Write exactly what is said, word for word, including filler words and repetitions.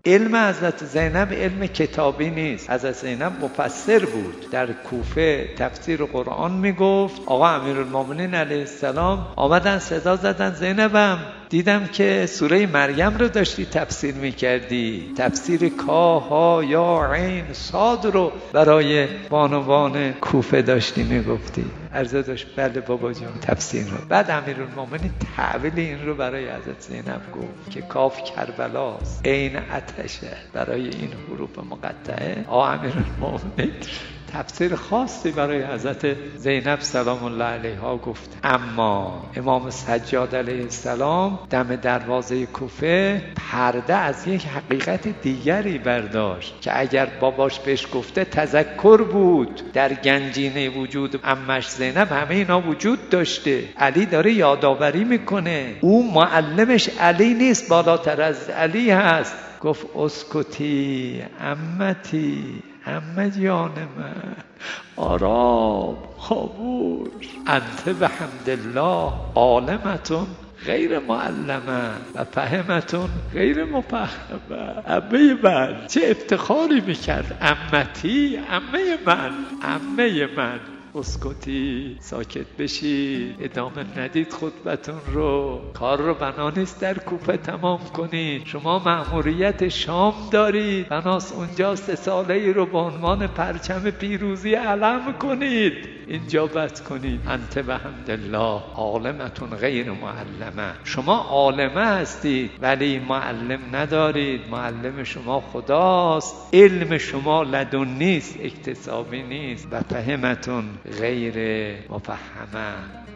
علم حضرت زینب علم کتابی نیست. حضرت زینب مفسر بود، در کوفه تفسیر قرآن میگفت. آقا امیرالمومنین علیه السلام آمدن صدا زدن زینبم دیدم که سوره مریم رو داشتی تفسیر میکردی، تفسیر کا ها یا عین صاد رو برای بانوان کوفه داشتی میگفتی. عرضه داشت بله بابا جان تفسیر رو. بعد امیرالمومنین تعبیل این رو برای حضرت زینب گفت که کاف کربلاست، عین آتشه، برای این حروف مقطعه. آقا امیرالمومنین تفسیر خاصی برای حضرت زینب سلام الله علیها گفت. اما امام سجاد علیه السلام دم دروازه کوفه پرده از یک حقیقت دیگری برداشت که اگر باباش بهش گفته تذکر بود. در گنجینه وجود عمش زینب همه اینا وجود داشته. علی داره یادآوری میکنه، او معلمش علی نیست، بالاتر از علی هست. گفت اسکتی عمتی، عمه جان من، آرام خاموش، انت بحمدالله عالمتون غیر معلمه و فهمتون غیر مفهمه. عمه من چه افتخاری میکرد، عمتی، عمه من، عمه من. اسکتی، ساکت بشید، ادامه ندید خطبتون رو. کار رو بنا نیست در کوفه تمام کنید، شما مأموریت شام دارید، بناست اونجا سه ساله ای رو به عنوان پرچم پیروزی علم کنید، اینجا بس کنید. انت بحمدالله عالمتون غیر معلمه. شما عالمه هستید ولی معلم ندارید، معلم شما خداست. علم شما لدن نیست، اکتسابی نیست. و فهمتون غیر مفهمه.